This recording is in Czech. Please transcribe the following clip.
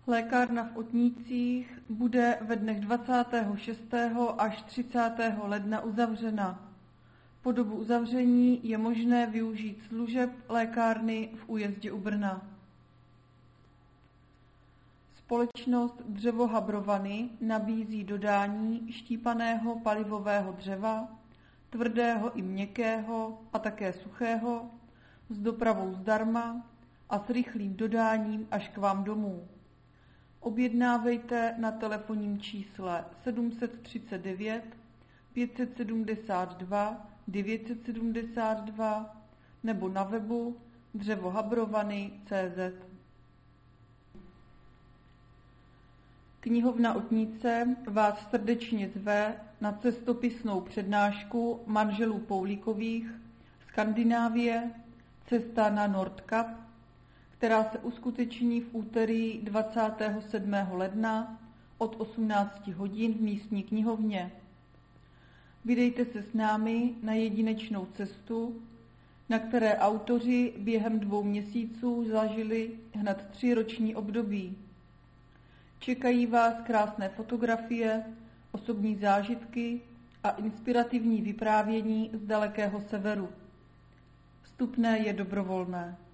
Lékárna v Otnících bude ve dnech 26. až 30. ledna uzavřena. Po dobu uzavření je možné využít služeb lékárny v Újezdě u Brna. Společnost Dřevohabrovany nabízí dodání štípaného palivového dřeva, tvrdého i měkkého a také suchého, s dopravou zdarma a s rychlým dodáním až k vám domů. Objednávejte na telefonním čísle 739 572 972 nebo na webu dřevohabrovany.cz. Knihovna Otnice vás srdečně zve na cestopisnou přednášku manželů Poulíkových Skandinávie, cesta na Nordkap, která se uskuteční v úterý 27. ledna od 18 hodin v místní knihovně. Vydejte se s námi na jedinečnou cestu, na které autoři během 2 měsíců zažili hned 3 roční období. Čekají vás krásné fotografie, osobní zážitky a inspirativní vyprávění z dalekého severu. Vstupné je dobrovolné.